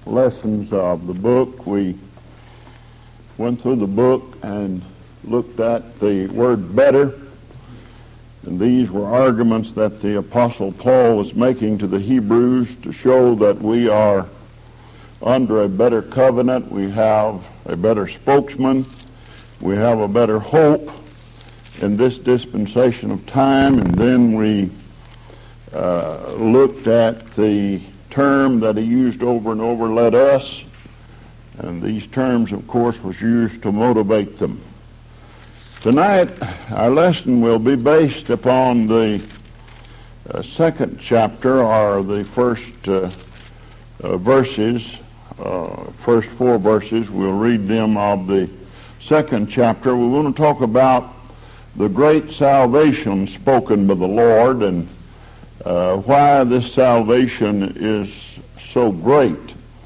lessons of the book. We went through the book and looked at the word better, and these were arguments that the Apostle Paul was making to the Hebrews to show that we are under a better covenant, we have a better spokesman, we have a better hope in this dispensation of time. And then we looked at the term that he used over and over, let us, and these terms, of course, was used to motivate them. Tonight, our lesson will be based upon the second chapter, or the first verses, first 4 verses. We'll read them of the second chapter. We want to talk about the great salvation spoken by the Lord, and why this salvation is so great.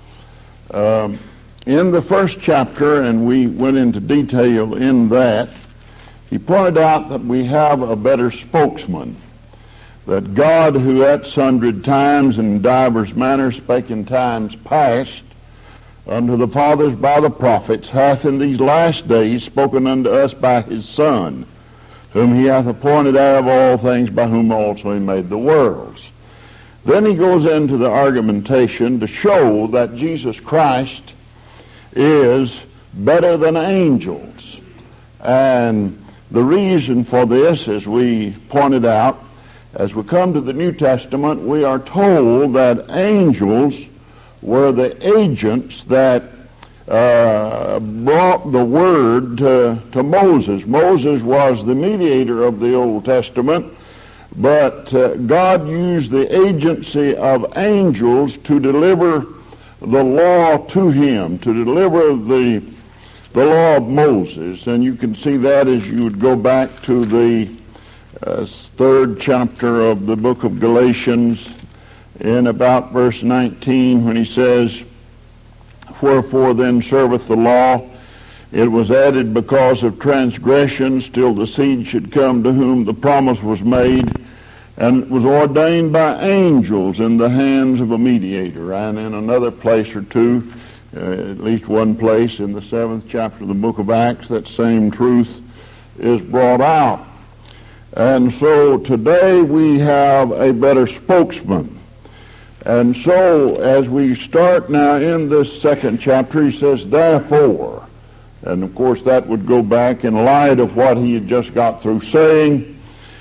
In the first chapter, and we went into detail in that, he pointed out that we have a better spokesman, that God, who at sundry times and divers manners spake in times past unto the fathers by the prophets, hath in these last days spoken unto us by his Son, whom he hath appointed heir of all things, by whom also he made the worlds. Then he goes into the argumentation to show that Jesus Christ is better than angels. And the reason for this, as we pointed out, as we come to the New Testament, we are told that angels were the agents that brought the word to Moses. Moses was the mediator of the Old Testament, but God used the agency of angels to deliver the law to him, to deliver the law of Moses. And you can see that as you would go back to the 3rd chapter of the book of Galatians, in about verse 19, when he says, wherefore then serveth the law? It was added because of transgressions, till the seed should come to whom the promise was made, and it was ordained by angels in the hands of a mediator. And in another place or two, at least one place in the 7th chapter of the book of Acts, that same truth is brought out. And so today we have a better spokesman. And so, as we start now in this second chapter, he says, therefore. And of course that would go back in light of what he had just got through saying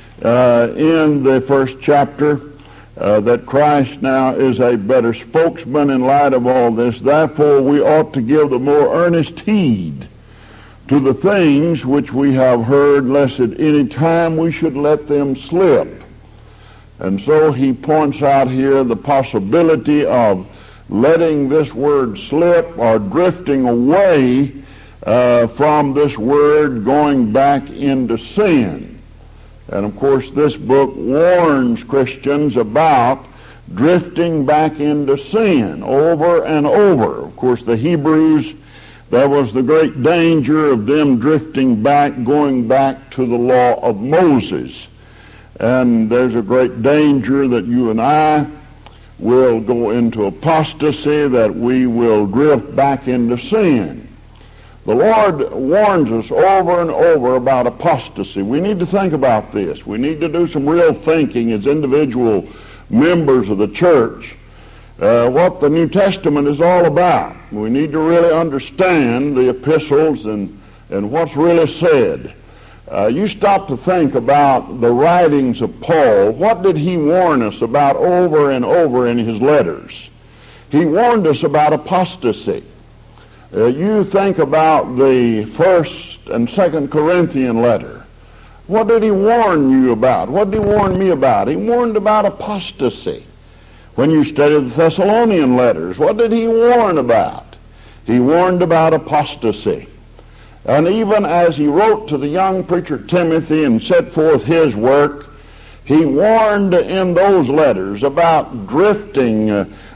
in the first chapter, that Christ now is a better spokesman. In light of all this, therefore we ought to give the more earnest heed to the things which we have heard, lest at any time we should let them slip. And so he points out here the possibility of letting this word slip, or drifting away from this word, going back into sin. And of course this book warns Christians about drifting back into sin over and over. Of course the Hebrews, there was the great danger of them drifting back, going back to the law of Moses. And there's a great danger that you and I will go into apostasy, that we will drift back into sin. The Lord warns us over and over about apostasy. We need to think about this. We need to do some real thinking as individual members of the church, what the New Testament is all about. We need to really understand the epistles and what's really said. You stop to think about the writings of Paul. What did he warn us about over and over in his letters? He warned us about apostasy. You think about the 1st and 2nd Corinthian letter. What did he warn you about? What did he warn me about? He warned about apostasy. When you study the Thessalonian letters, what did he warn about? He warned about apostasy. And even as he wrote to the young preacher Timothy and set forth his work, he warned in those letters about drifting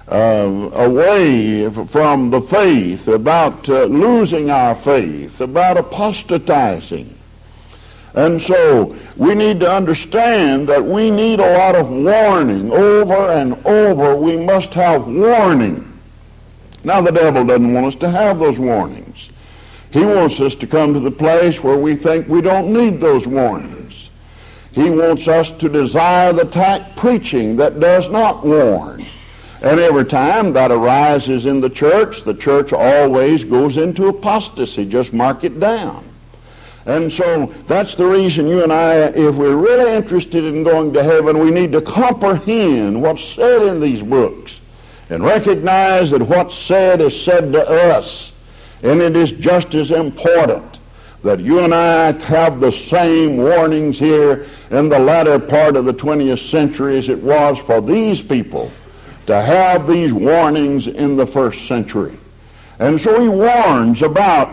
away from the faith, about losing our faith, about apostatizing. And so we need to understand that we need a lot of warning. Over and over we must have warning. Now, the devil doesn't want us to have those warnings. He wants us to come to the place where we think we don't need those warnings. He wants us to desire the type preaching that does not warn. And every time that arises in the church always goes into apostasy. Just mark it down. And so that's the reason you and I, if we're really interested in going to heaven, we need to comprehend what's said in these books and recognize that what's said is said to us. And it is just as important that you and I have the same warnings here in the latter part of the 20th century as it was for these people to have these warnings in the first century. And so he warns about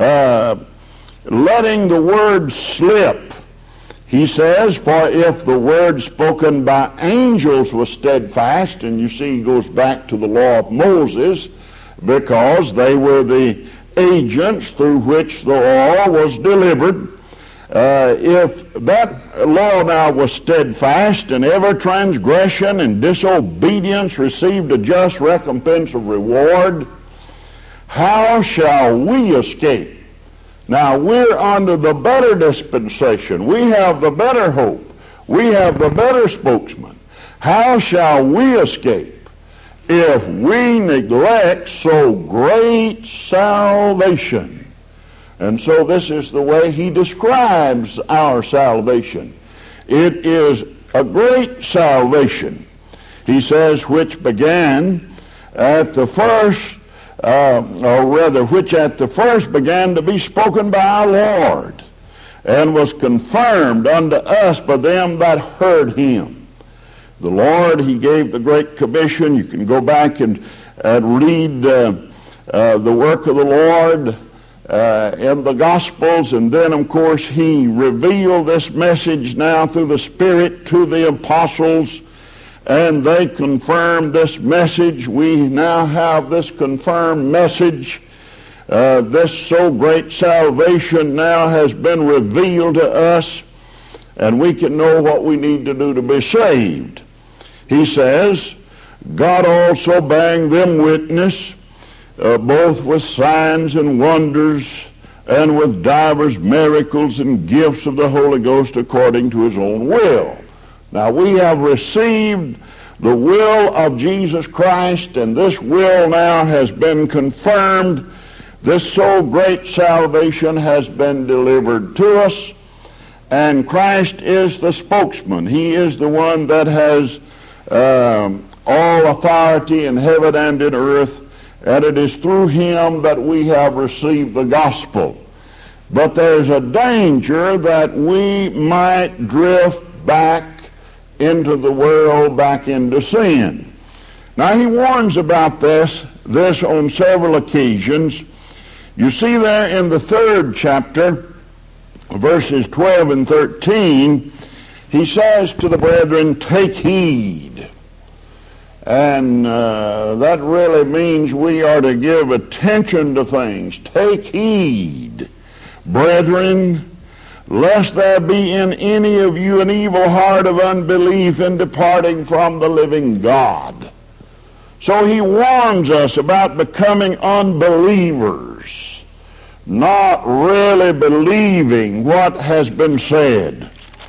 letting the word slip. He says, for if the word spoken by angels was steadfast, and you see he goes back to the law of Moses, because they were the agents through which the law was delivered. If that law now was steadfast, and every transgression and disobedience received a just recompense of reward, how shall we escape? Now, we're under the better dispensation. We have the better hope. We have the better spokesman. How shall we escape if we neglect so great salvation? And so this is the way he describes our salvation. It is a great salvation. He says, which began at the first, which at the first began to be spoken by our Lord, and was confirmed unto us by them that heard him. The Lord, he gave the Great Commission. You can go back and read the work of the Lord in the Gospels, and then, of course, he revealed this message now through the Spirit to the apostles, and they confirmed this message. We now have this confirmed message. This so great salvation now has been revealed to us, and we can know what we need to do to be saved. He says, God also bearing them witness, both with signs and wonders, and with divers miracles and gifts of the Holy Ghost according to his own will. Now, we have received the will of Jesus Christ, and this will now has been confirmed. This so great salvation has been delivered to us, and Christ is the spokesman. He is the one that has all authority in heaven and in earth, and it is through him that we have received the gospel. But there's a danger that we might drift back into the world, back into sin. Now, he warns about this on several occasions. You see there in the 3rd chapter, verses 12 and 13, he says to the brethren, take heed. And that really means we are to give attention to things. Take heed, brethren, lest there be in any of you an evil heart of unbelief in departing from the living God. So he warns us about becoming unbelievers, not really believing what has been said.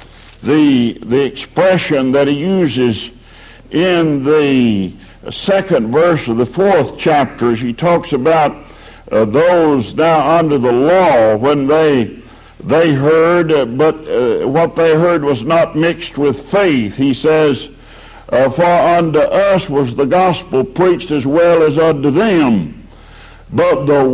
The expression that he uses in the 2nd verse of the 4th chapter, as he talks about those now under the law, when they heard, but what they heard was not mixed with faith. He says, for unto us was the gospel preached as well as unto them. But the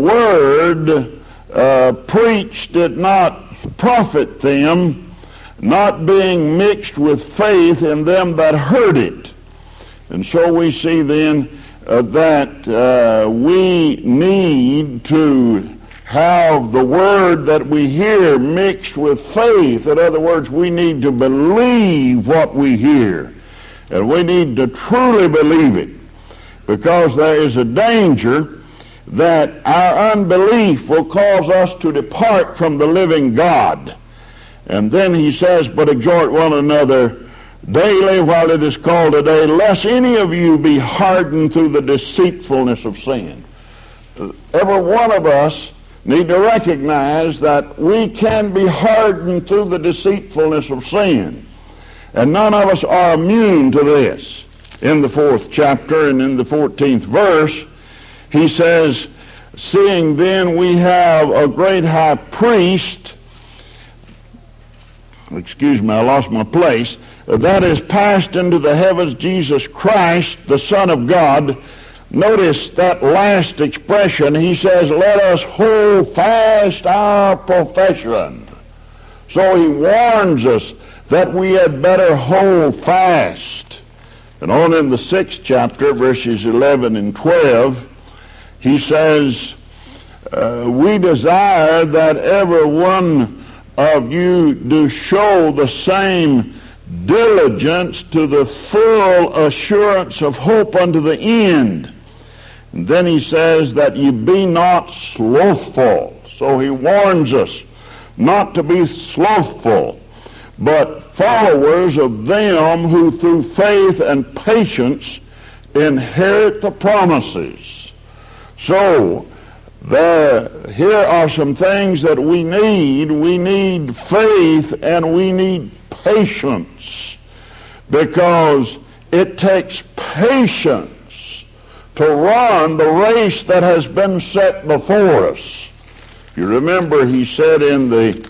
word preached did not profit them, not being mixed with faith in them that heard it. And so we see then that we need to have the word that we hear mixed with faith. In other words, we need to believe what we hear. And we need to truly believe it, because there is a danger that our unbelief will cause us to depart from the living God. And then he says, but exhort one another daily while it is called today, lest any of you be hardened through the deceitfulness of sin. Every one of us need to recognize that we can be hardened through the deceitfulness of sin. And none of us are immune to this. In the 4th chapter and in the 14th verse, he says, seeing then we have a great high priest, excuse me, I lost my place, that is passed into the heavens, Jesus Christ, the Son of God. Notice that last expression. He says, let us hold fast our profession. So he warns us that we had better hold fast. And on in the 6th chapter, verses 11 and 12, he says, we desire that every one of you do show the same diligence to the full assurance of hope unto the end. And then he says that ye be not slothful. So he warns us not to be slothful, but followers of them who through faith and patience inherit the promises. So here are some things that we need. We need faith and we need patience, because it takes patience to run the race that has been set before us. You remember he said in the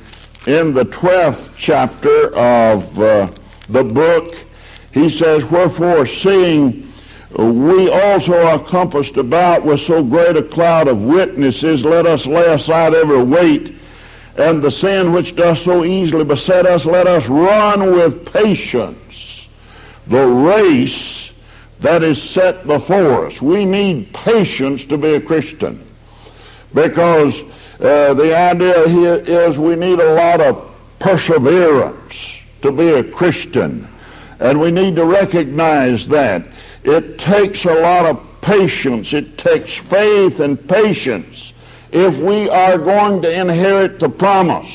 12th chapter of the book, he says, wherefore seeing we also are compassed about with so great a cloud of witnesses, let us lay aside every weight and the sin which doth so easily beset us, let us run with patience the race that is set before us. We need patience to be a Christian, because the idea here is we need a lot of perseverance to be a Christian, and we need to recognize that. It takes a lot of patience. It takes faith and patience if we are going to inherit the promise,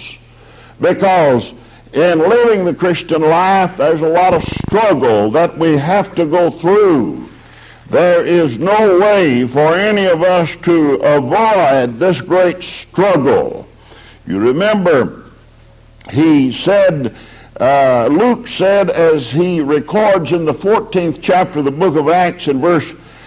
because in living the Christian life, there's a lot of struggle that we have to go through. There is no way for any of us to avoid this great struggle. You remember, he said, Luke said, as he records in the 14th chapter of the book of Acts in verse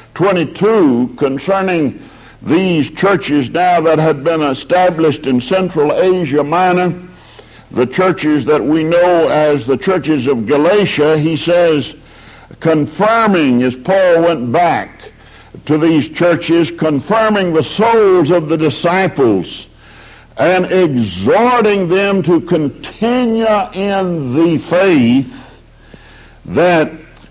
22, concerning these churches now that had been established in Central Asia Minor, the churches that we know as the churches of Galatia, he says, confirming, as Paul went back to these churches, confirming the souls of the disciples and exhorting them to continue in the faith, that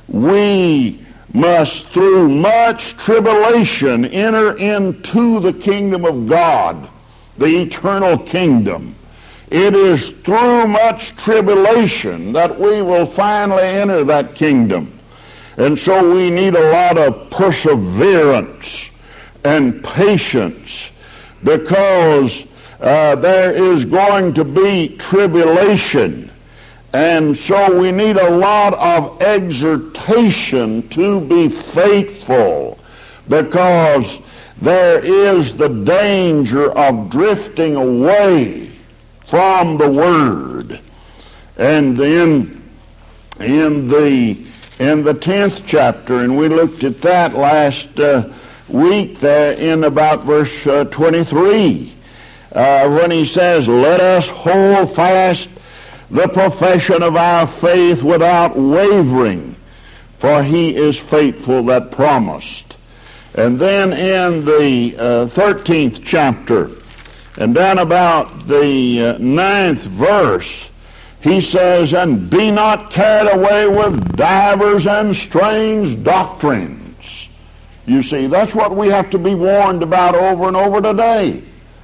we must through much tribulation enter into the kingdom of God, the eternal kingdom. It is through much tribulation that we will finally enter that kingdom. And so we need a lot of perseverance and patience, because there is going to be tribulation. And so we need a lot of exhortation to be faithful, because there is the danger of drifting away from the Word. And then in the 10th chapter, and we looked at that last week there in about verse 23, when he says, let us hold fast the profession of our faith without wavering, for he is faithful that promised. And then in the 13th chapter, and down about the 9th verse, he says, and be not carried away with divers and strange doctrines. You see, that's what we have to be warned about over and over today.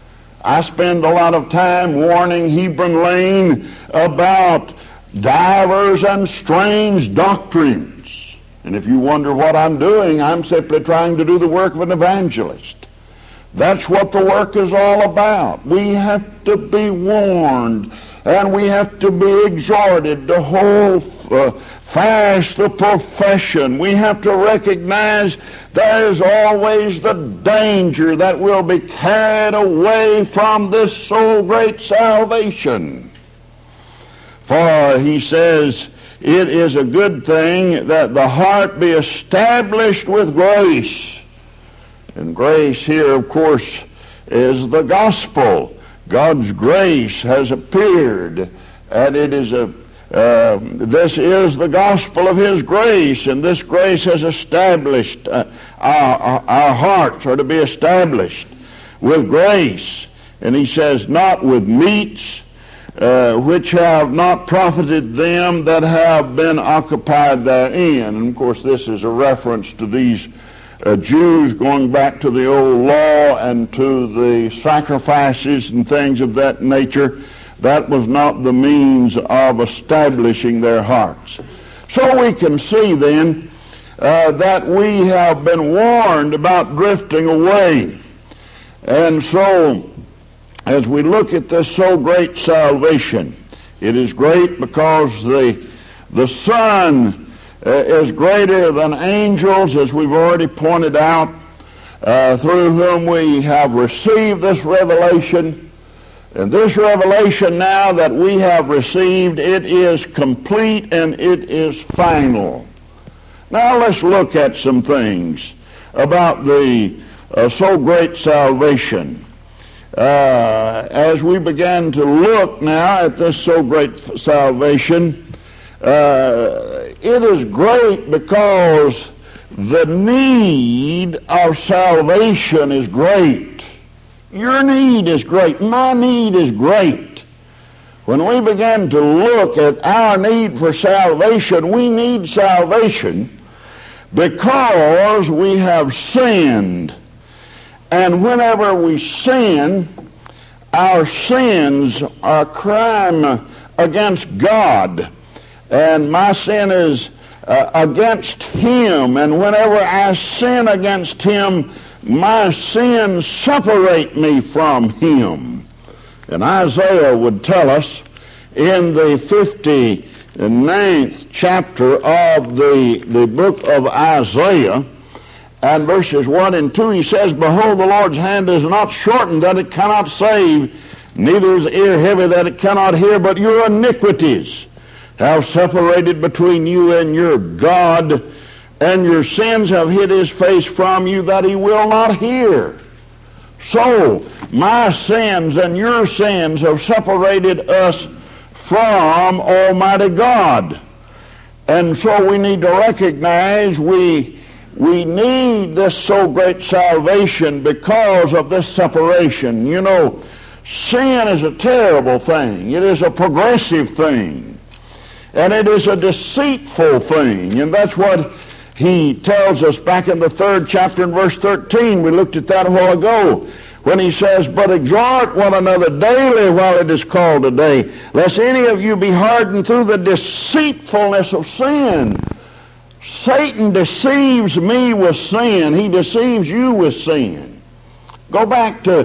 I spend a lot of time warning Hebron Lane about divers and strange doctrines. And if you wonder what I'm doing, I'm simply trying to do the work of an evangelist. That's what the work is all about. We have to be warned, and we have to be exhorted to hold fast the profession, we have to recognize there is always the danger that we'll be carried away from this so great salvation. For he says, it is a good thing that the heart be established with grace. And grace here, of course, is the gospel. God's grace has appeared, and it is this is the gospel of his grace, and this grace has established, our hearts are to be established with grace. And he says, not with meats, which have not profited them that have been occupied therein. And of course this is a reference to these Jews going back to the old law and to the sacrifices and things of that nature. That was not the means of establishing their hearts. So we can see then that we have been warned about drifting away. And so as we look at this so great salvation, it is great because the Son is greater than angels, as we've already pointed out, through whom we have received this revelation. And this revelation now that we have received, it is complete and it is final. Now let's look at some things about the so great salvation. As we begin to look now at this so great salvation, it is great because the need of salvation is great. Your need is great. My need is great. When we begin to look at our need for salvation, we need salvation because we have sinned. And whenever we sin, our sins are a crime against God. And my sin is against him. And whenever I sin against him, my sins separate me from him. And Isaiah would tell us in the 59th chapter of the book of Isaiah, and verses 1 and 2, he says, behold, the Lord's hand is not shortened that it cannot save, neither is ear heavy that it cannot hear, but your iniquities have separated between you and your God, and your sins have hid his face from you that he will not hear. So, my sins and your sins have separated us from Almighty God. And so we need to recognize we need this so great salvation because of this separation. You know, sin is a terrible thing. It is a progressive thing. And it is a deceitful thing. And that's what he tells us back in the 3rd chapter in verse 13. We looked at that a while ago when he says, but exhort one another daily while it is called today, lest any of you be hardened through the deceitfulness of sin. Satan deceives me with sin. He deceives you with sin. Go back to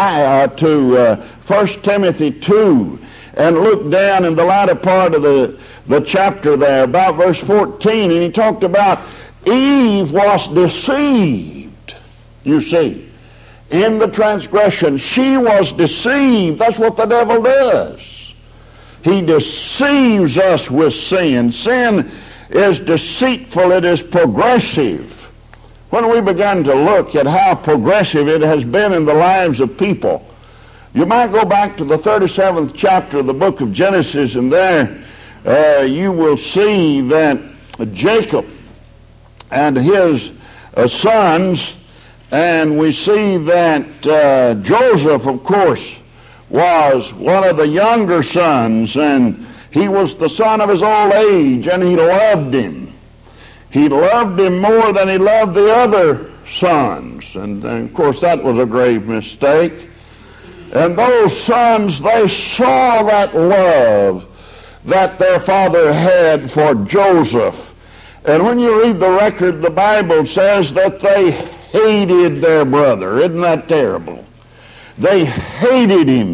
1 Timothy 2 and look down in the latter part of the chapter there, about verse 14, and he talked about Eve was deceived, you see, in the transgression. She was deceived. That's what the devil does. He deceives us with sin. Sin is deceitful. It is progressive. When we began to look at how progressive it has been in the lives of people, you might go back to the 37th chapter of the book of Genesis, and there you will see that Jacob and his sons, and we see that Joseph, of course, was one of the younger sons, and he was the son of his old age, and he loved him. He loved him more than he loved the other sons, and of course that was a grave mistake. And those sons, they saw that love that their father had for Joseph. And when you read the record, the Bible says that they hated their brother. Isn't that terrible? They hated him.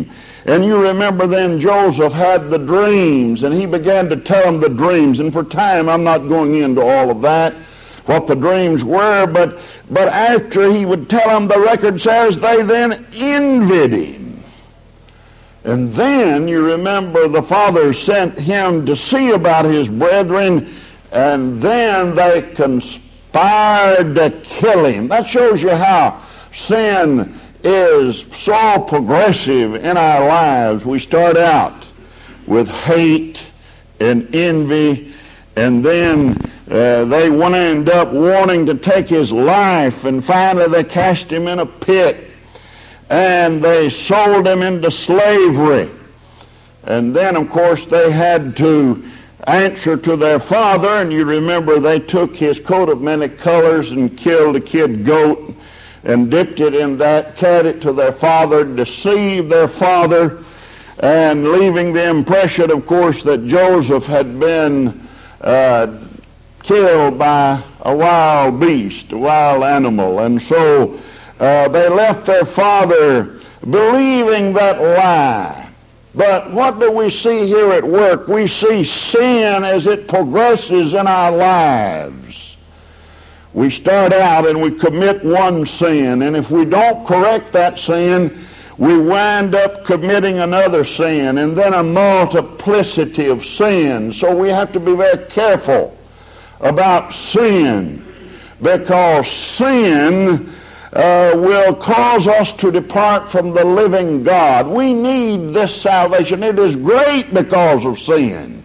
And you remember then Joseph had the dreams, and he began to tell them the dreams. And for time, I'm not going into all of that, what the dreams were, but after he would tell them, the record says they then envied him. And then you remember the father sent him to see about his brethren, and then they conspired to kill him. That shows you how sin is so progressive in our lives. We start out with hate and envy, and then they wind up wanting to take his life, and finally they cast him in a pit, and they sold him into slavery. And then, of course, they had to answer to their father, and you remember they took his coat of many colors and killed a kid goat and dipped it in that, carried it to their father, deceived their father, and leaving the impression, of course, that Joseph had been killed by a wild beast, a wild animal. And so they left their father believing that lie. But what do we see here at work? We see sin as it progresses in our lives. We start out and we commit one sin, and if we don't correct that sin, we wind up committing another sin, and then a multiplicity of sins. So we have to be very careful about sin, because sin will cause us to depart from the living God. We need this salvation. It is great because of sin.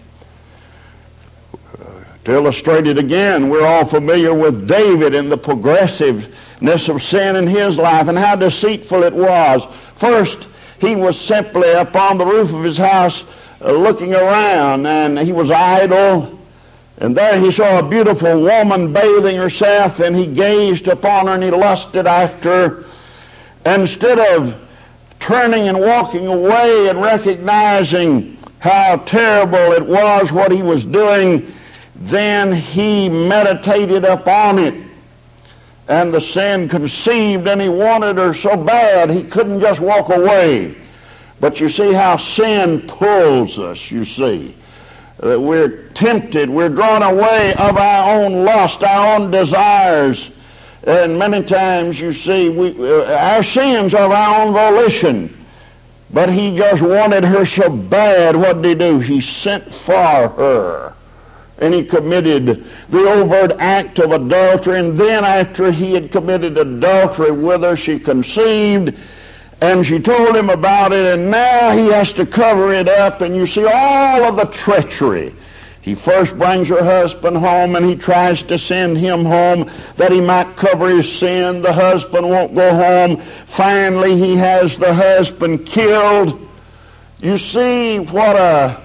To illustrate it again, we're all familiar with David and the progressiveness of sin in his life and how deceitful it was. First, he was simply up on the roof of his house looking around, and he was idle. And there he saw a beautiful woman bathing herself, and he gazed upon her and he lusted after her. Instead of turning and walking away and recognizing how terrible it was what he was doing, then he meditated upon it, and the sin conceived, and he wanted her so bad he couldn't just walk away. But you see how sin pulls us, you see. We're tempted, we're drawn away of our own lust, our own desires, and many times you see our sins are of our own volition. But he just wanted her so bad. What did he do? He sent for her, and he committed the overt act of adultery. And then after he had committed adultery with her, she conceived, and she told him about it, and now he has to cover it up. And you see all of the treachery. He first brings her husband home, and he tries to send him home that he might cover his sin. The husband won't go home. Finally, he has the husband killed. You see what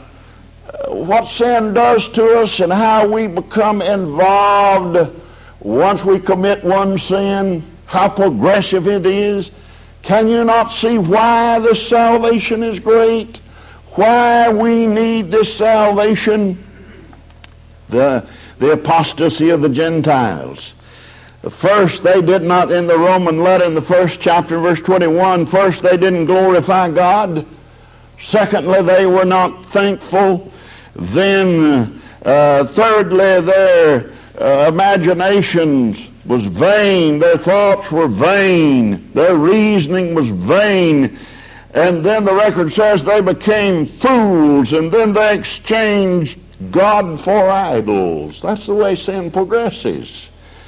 sin does to us and how we become involved once we commit one sin, how progressive it is. Can you not see why this salvation is great? Why we need this salvation? The apostasy of the Gentiles. First, they did not, in the Roman letter in the first chapter, verse 21, first they didn't glorify God. Secondly, they were not thankful. Then, thirdly, their imaginations was vain. Their thoughts were vain. Their reasoning was vain. And then the record says they became fools, and then they exchanged God for idols. That's the way sin progresses.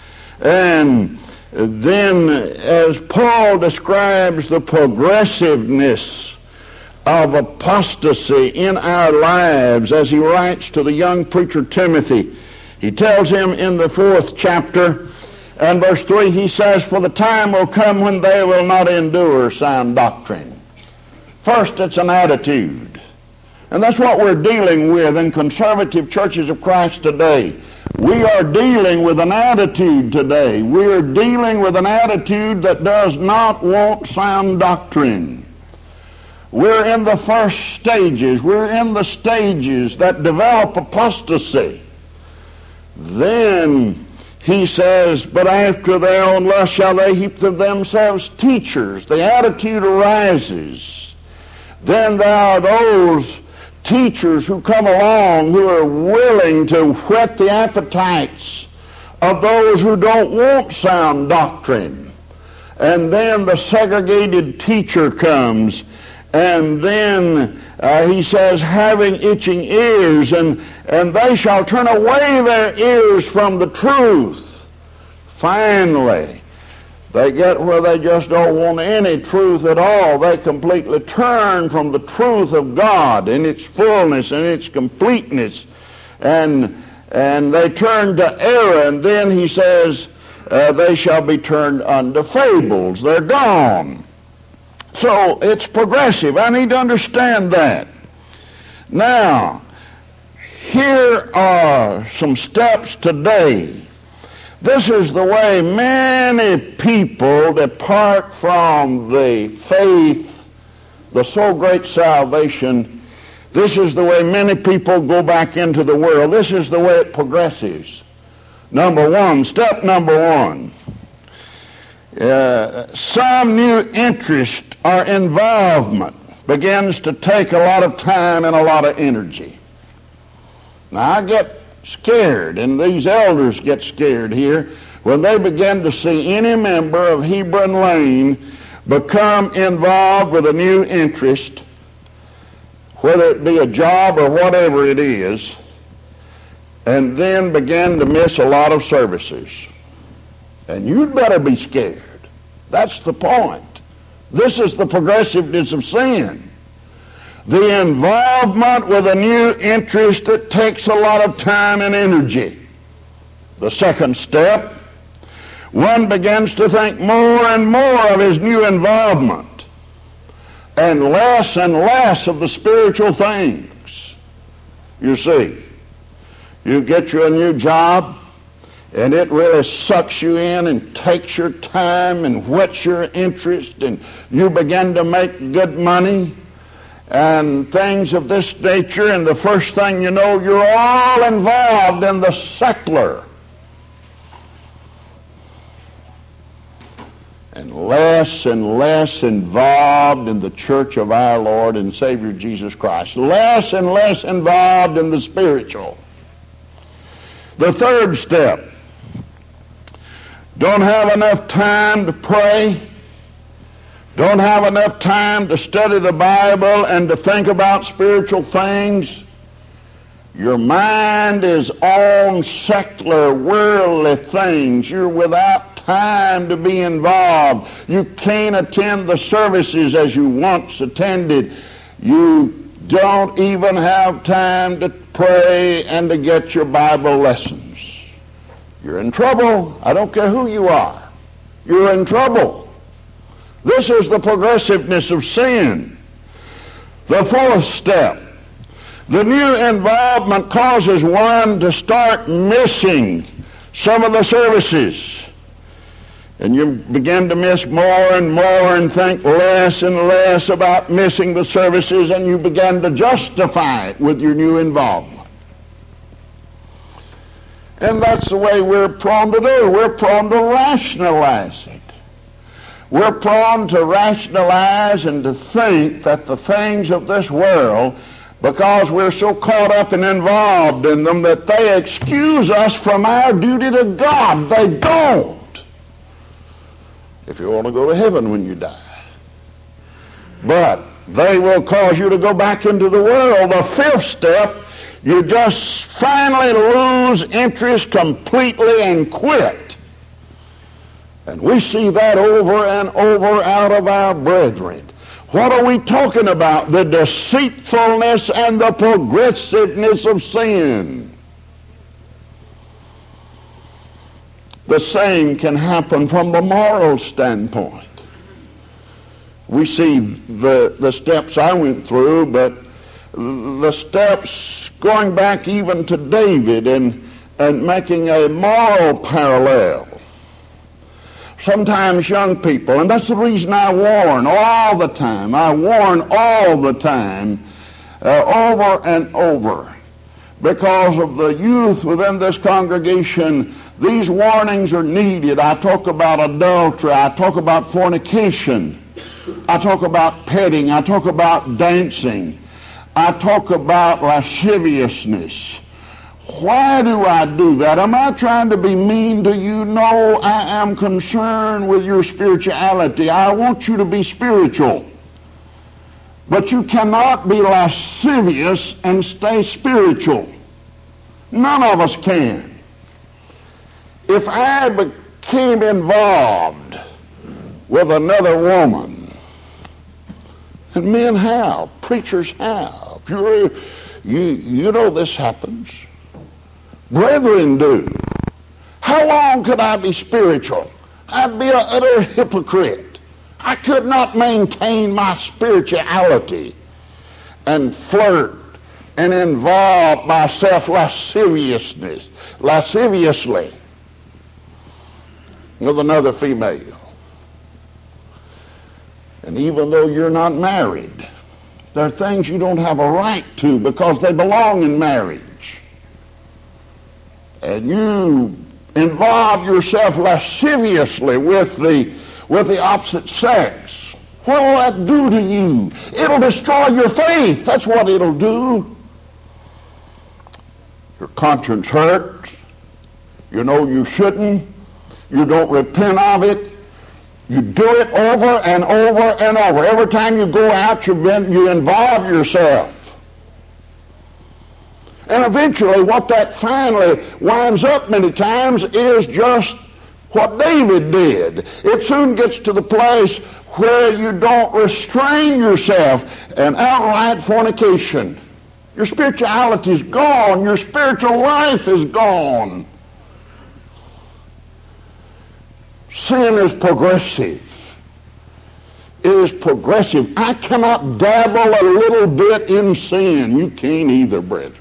And then, as Paul describes the progressiveness of apostasy in our lives, as he writes to the young preacher Timothy, he tells him in the 4th chapter and verse 3, he says, "For the time will come when they will not endure sound doctrine." First, it's an attitude. And that's what we're dealing with in conservative churches of Christ today. We are dealing with an attitude today. We are dealing with an attitude that does not want sound doctrine. We're in the first stages. We're in the stages that develop apostasy. Then he says, "But after their own lust shall they heap of themselves teachers." The attitude arises. Then there are those teachers who come along who are willing to whet the appetites of those who don't want sound doctrine. And then the segregated teacher comes, and then he says, having itching ears, and they shall turn away their ears from the truth. Finally, they get where they just don't want any truth at all. They completely turn from the truth of God in its fullness and its completeness, and they turn to error. And then he says, they shall be turned unto fables. They're gone. So it's progressive. I need to understand that. Now, here are some steps today. This is the way many people depart from the faith, the so great salvation. This is the way many people go back into the world. This is the way it progresses. Number one, step number one. Some new interest or involvement begins to take a lot of time and a lot of energy. Now, I get scared, and these elders get scared here when they begin to see any member of Hebron Lane become involved with a new interest, whether it be a job or whatever it is, and then begin to miss a lot of services. And you'd better be scared. That's the point. This is the progressiveness of sin. The involvement with a new interest that takes a lot of time and energy. The second step, one begins to think more and more of his new involvement and less of the spiritual things. You see, you get you a new job, and it really sucks you in and takes your time and whets your interest, and you begin to make good money and things of this nature, and the first thing you know, you're all involved in the secular. And less involved in the church of our Lord and Savior Jesus Christ. Less and less involved in the spiritual. The third step, don't have enough time to pray. Don't have enough time to study the Bible and to think about spiritual things. Your mind is on secular, worldly things. You're without time to be involved. You can't attend the services as you once attended. You don't even have time to pray and to get your Bible lessons. You're in trouble. I don't care who you are. You're in trouble. This is the progressiveness of sin. The fourth step, the new involvement causes one to start missing some of the services. And you begin to miss more and more and think less and less about missing the services, and you begin to justify it with your new involvement. And that's the way we're prone to do. We're prone to rationalize it. We're prone to rationalize and to think that the things of this world, because we're so caught up and involved in them, that they excuse us from our duty to God. They don't. If you want to go to heaven when you die. But they will cause you to go back into the world. The fifth step, you just finally lose interest completely and quit. And we see that over and over out of our brethren. What are we talking about? The deceitfulness and the progressiveness of sin. The same can happen from the moral standpoint. We see the steps I went through, but the steps going back even to David and making a moral parallel. Sometimes young people, and that's the reason I warn all the time. I warn all the time, over and over. Because of the youth within this congregation, these warnings are needed. I talk about adultery. I talk about fornication. I talk about petting. I talk about dancing. I talk about lasciviousness. Why do I do that? Am I trying to be mean to you? No, I am concerned with your spirituality. I want you to be spiritual. But you cannot be lascivious and stay spiritual. None of us can. If I became involved with another woman, and men have, preachers have, you know this happens. Brethren do. How long could I be spiritual? I'd be an utter hypocrite. I could not maintain my spirituality and flirt and involve myself lasciviously with another female. And even though you're not married, there are things you don't have a right to because they belong in marriage. And you involve yourself lasciviously with the opposite sex. What will that do to you? It'll destroy your faith. That's what it'll do. Your conscience hurts. You know you shouldn't. You don't repent of it. You do it over and over and over. Every time you go out, you involve yourself. And eventually what that finally winds up many times is just what David did. It soon gets to the place where you don't restrain yourself, and outright fornication. Your spirituality is gone. Your spiritual life is gone. Sin is progressive. It is progressive. I cannot dabble a little bit in sin. You can't either, brethren.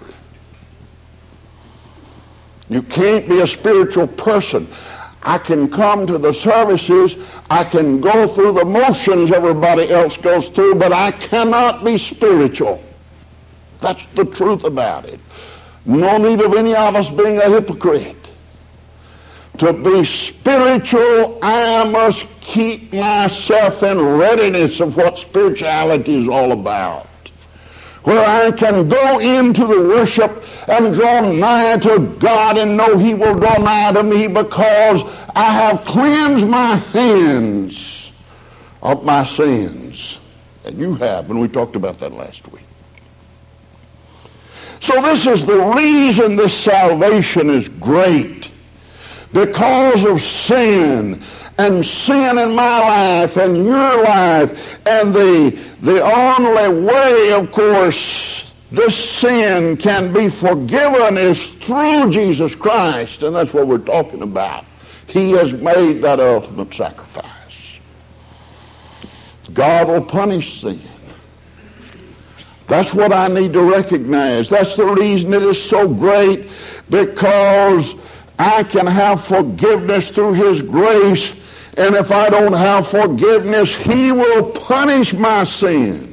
You can't be a spiritual person. I can come to the services, I can go through the motions everybody else goes through, but I cannot be spiritual. That's the truth about it. No need of any of us being a hypocrite. To be spiritual, I must keep myself in readiness of what spirituality is all about. Where I can go into the worship and draw nigh to God and know He will draw nigh to me because I have cleansed my hands of my sins. And you have, and we talked about that last week. So this is the reason this salvation is great. Because of sin, and sin in my life and your life, and the only way, of course, this sin can be forgiven is through Jesus Christ, and that's what we're talking about. He has made that ultimate sacrifice. God will punish sin. That's what I need to recognize. That's the reason it is so great, because I can have forgiveness through His grace, and if I don't have forgiveness, He will punish my sins.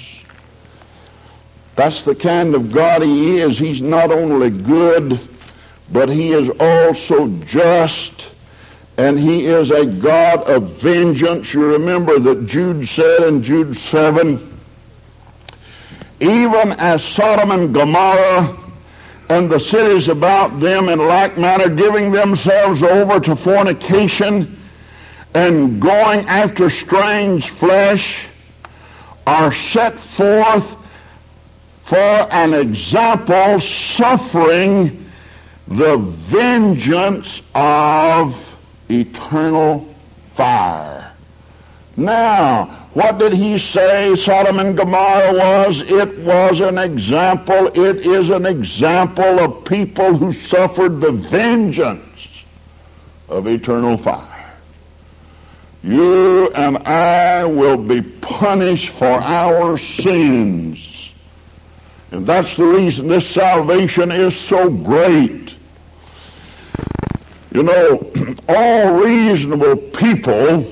That's the kind of God He is. He's not only good, but He is also just, and He is a God of vengeance. You remember that Jude said in Jude 7, even as Sodom and Gomorrah and the cities about them in like manner, giving themselves over to fornication and going after strange flesh, are set forth for an example, suffering the vengeance of eternal fire. Now, what did he say Sodom and Gomorrah was? It was an example. It is an example of people who suffered the vengeance of eternal fire. You and I will be punished for our sins. And that's the reason this salvation is so great. You know, all reasonable people,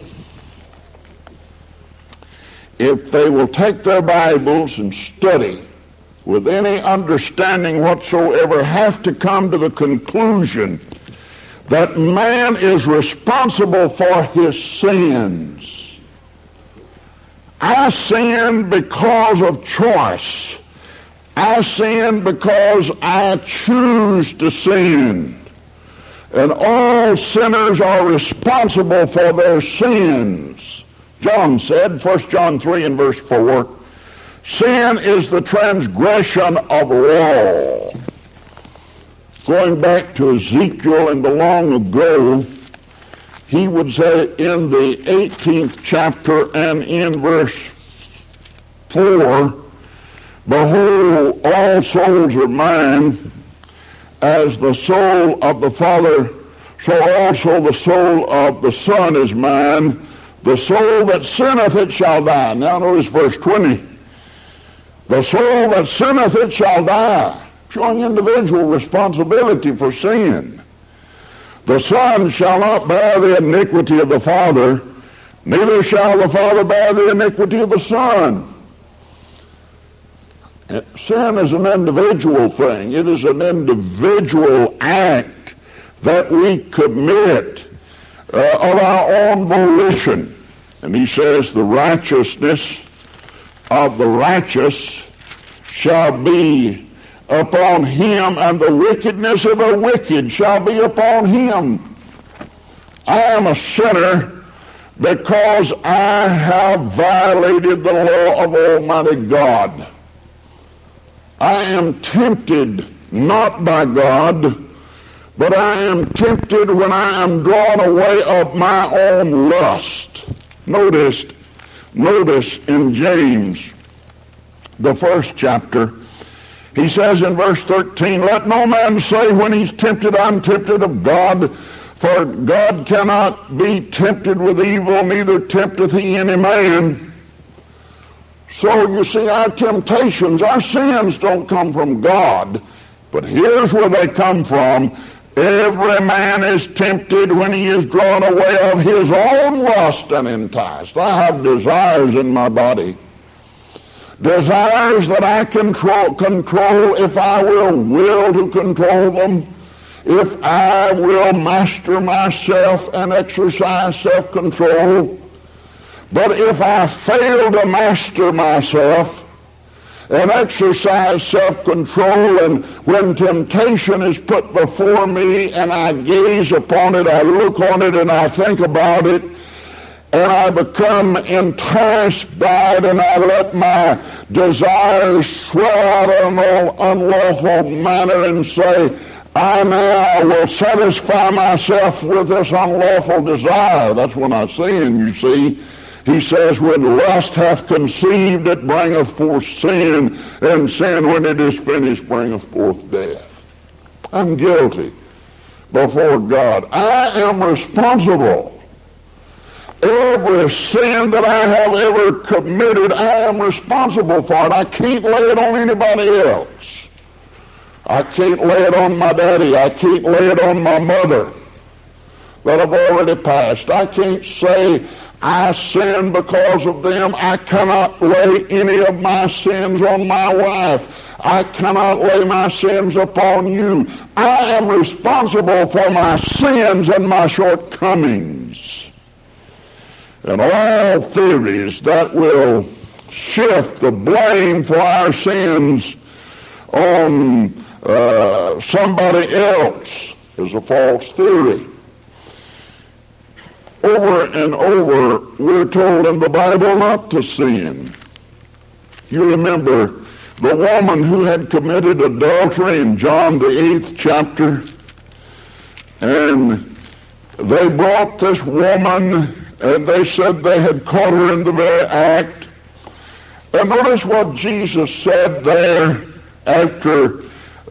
if they will take their Bibles and study with any understanding whatsoever, have to come to the conclusion that man is responsible for his sins. I sin because of choice. I sin because I choose to sin. And all sinners are responsible for their sins. John said, 1 John 3 and verse 4, sin is the transgression of law. Going back to Ezekiel in the long ago, he would say in the 18th chapter and in verse 4, behold, all souls are mine. As the soul of the Father, so also the soul of the Son is mine. The soul that sinneth, it shall die. Now notice verse 20. The soul that sinneth, it shall die. Showing individual responsibility for sin. The Son shall not bear the iniquity of the Father, neither shall the Father bear the iniquity of the Son. Sin is an individual thing. It is an individual act that we commit of our own volition. And he says the righteousness of the righteous shall be upon him, and the wickedness of the wicked shall be upon him. I am a sinner because I have violated the law of Almighty God. I am tempted not by God, but I am tempted when I am drawn away of my own lust. Notice in James, the first chapter, he says in verse 13, let no man say when he's tempted, I'm tempted of God, for God cannot be tempted with evil, neither tempteth he any man. So you see, our temptations, our sins don't come from God, but here's where they come from. Every man is tempted when he is drawn away of his own lust and enticed. I have desires in my body. Desires that I control if I will to control them, if I will master myself and exercise self-control. But if I fail to master myself and exercise self-control, and when temptation is put before me and I gaze upon it, I look on it and I think about it, and I become enticed by it, and I let my desires swell out in an unlawful manner and say, I now will satisfy myself with this unlawful desire. That's when I sin, you see. He says, when lust hath conceived, it bringeth forth sin, and sin, when it is finished, bringeth forth death. I'm guilty before God. I am responsible. Every sin that I have ever committed, I am responsible for it. I can't lay it on anybody else. I can't lay it on my daddy. I can't lay it on my mother that have already passed. I can't say I sin because of them. I cannot lay any of my sins on my wife. I cannot lay my sins upon you. I am responsible for my sins and my shortcomings. And all theories that will shift the blame for our sins on somebody else is a false theory. Over and over, we're told in the Bible not to sin. You remember the woman who had committed adultery in John the 8th chapter, and they brought this woman, and they said they had caught her in the very act. And notice what Jesus said there after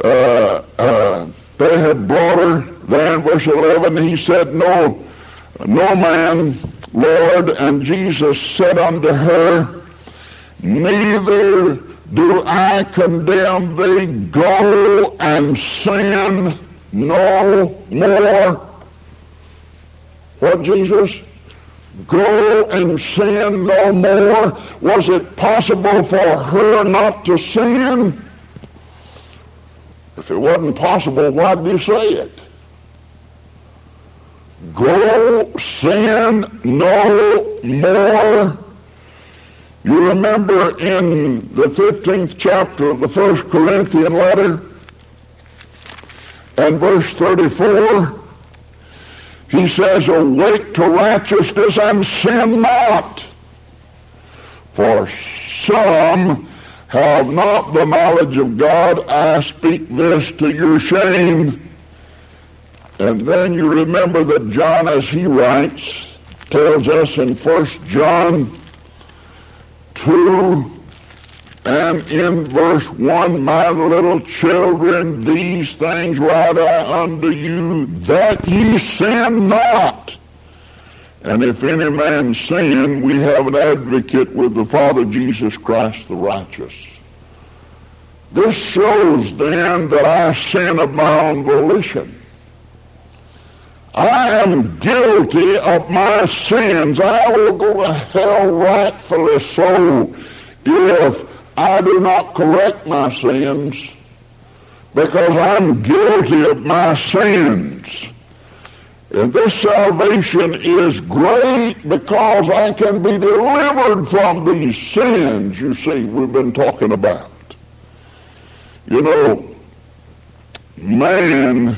they had brought her. There in verse 11, he said, No man, Lord. And Jesus said unto her, Neither do I condemn thee. Go and sin no more. What, Jesus? Go and sin no more. Was it possible for her not to sin? If it wasn't possible, why did he say it? Go sin no more. You remember in the 15th chapter of the 1 Corinthian letter, and verse 34, he says, awake to righteousness and sin not, for some have not the knowledge of God. I speak this to your shame. And then you remember that John, as he writes, tells us in 1 John 2 and in verse 1, my little children, these things write I unto you, that ye sin not. And if any man sin, we have an advocate with the Father, Jesus Christ the righteous. This shows then that I sin of my own volition. I am guilty of my sins. I will go to hell rightfully so if I do not correct my sins, because I'm guilty of my sins. And this salvation is great because I can be delivered from these sins, you see, we've been talking about. You know, man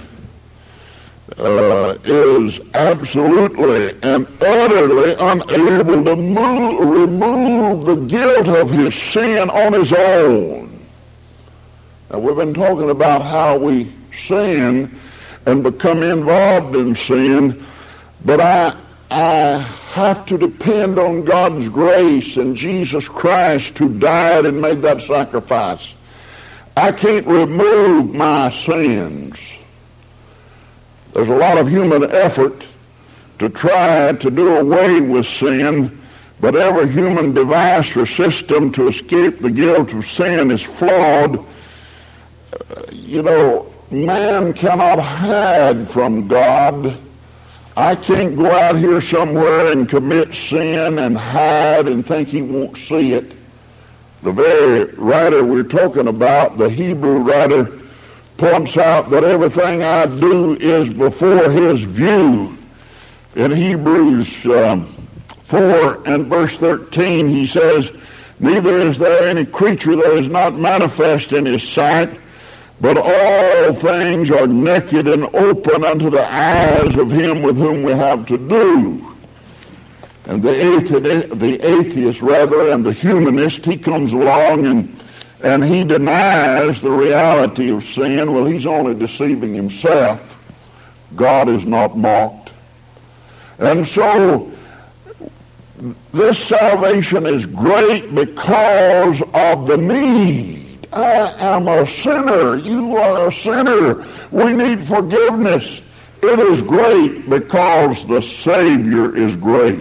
is absolutely and utterly unable to remove the guilt of his sin on his own. Now, we've been talking about how we sin and become involved in sin, but I have to depend on God's grace and Jesus Christ who died and made that sacrifice. I can't remove my sins. There's a lot of human effort to try to do away with sin, but every human device or system to escape the guilt of sin is flawed. You know, man cannot hide from God. I can't go out here somewhere and commit sin and hide and think he won't see it. The very writer we're talking about, the Hebrew writer, points out that everything I do is before his view. In Hebrews 4 and verse 13, he says, neither is there any creature that is not manifest in his sight, but all things are naked and open unto the eyes of him with whom we have to do. And the atheist, and the humanist, he comes along and he denies the reality of sin. Well, he's only deceiving himself. God is not mocked. And so this salvation is great because of the need. I am a sinner. You are a sinner. We need forgiveness. It is great because the Savior is great.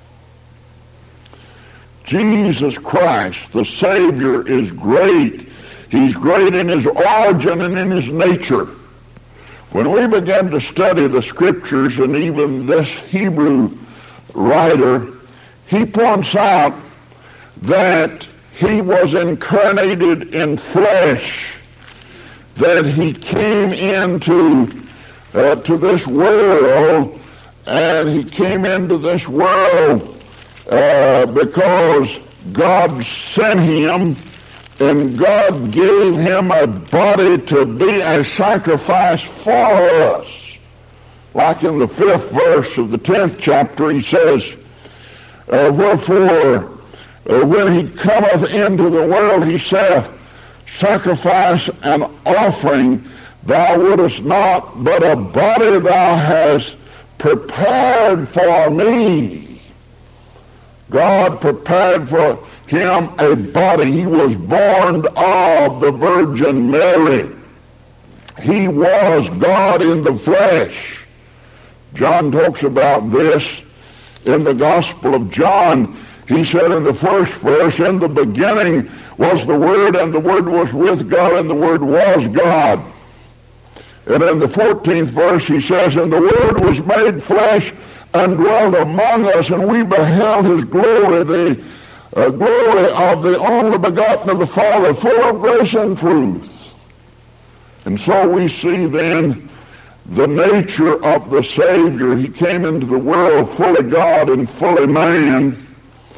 Jesus Christ, the Savior, is great. He's great in his origin and in his nature. When we begin to study the Scriptures, and even this Hebrew writer, he points out that he was incarnated in flesh, that he came into to this world, and he came into this world because God sent him, and God gave him a body to be a sacrifice for us. Like in the 5th verse of the 10th chapter, he says, wherefore, when he cometh into the world, he saith, sacrifice and offering thou wouldest not, but a body thou hast prepared for me. God prepared for him a body. He was born of the Virgin Mary. He was God in the flesh. John talks about this in the Gospel of John. He said in the first verse, in the beginning was the Word, and the Word was with God, and the Word was God. And in the 14th verse he says, and the Word was made flesh and dwelt among us, and we beheld his glory, the glory of the only begotten of the Father, full of grace and truth. And so we see then the nature of the Savior. He came into the world fully God and fully man.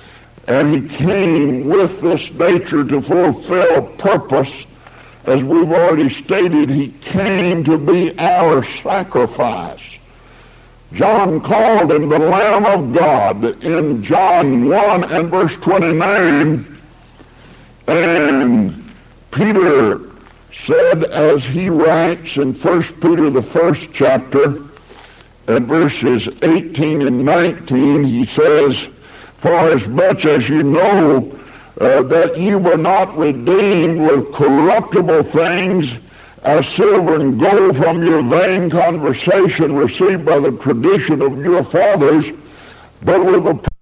And he came with this nature to fulfill purpose. As we've already stated, he came to be our sacrifice. John called him the Lamb of God in John 1 and verse 29. And Peter said, as he writes in 1 Peter the first chapter, at verses 18 and 19, he says, for as much as you know that you were not redeemed with corruptible things, as silver and gold from your vain conversation received by the tradition of your fathers, but with the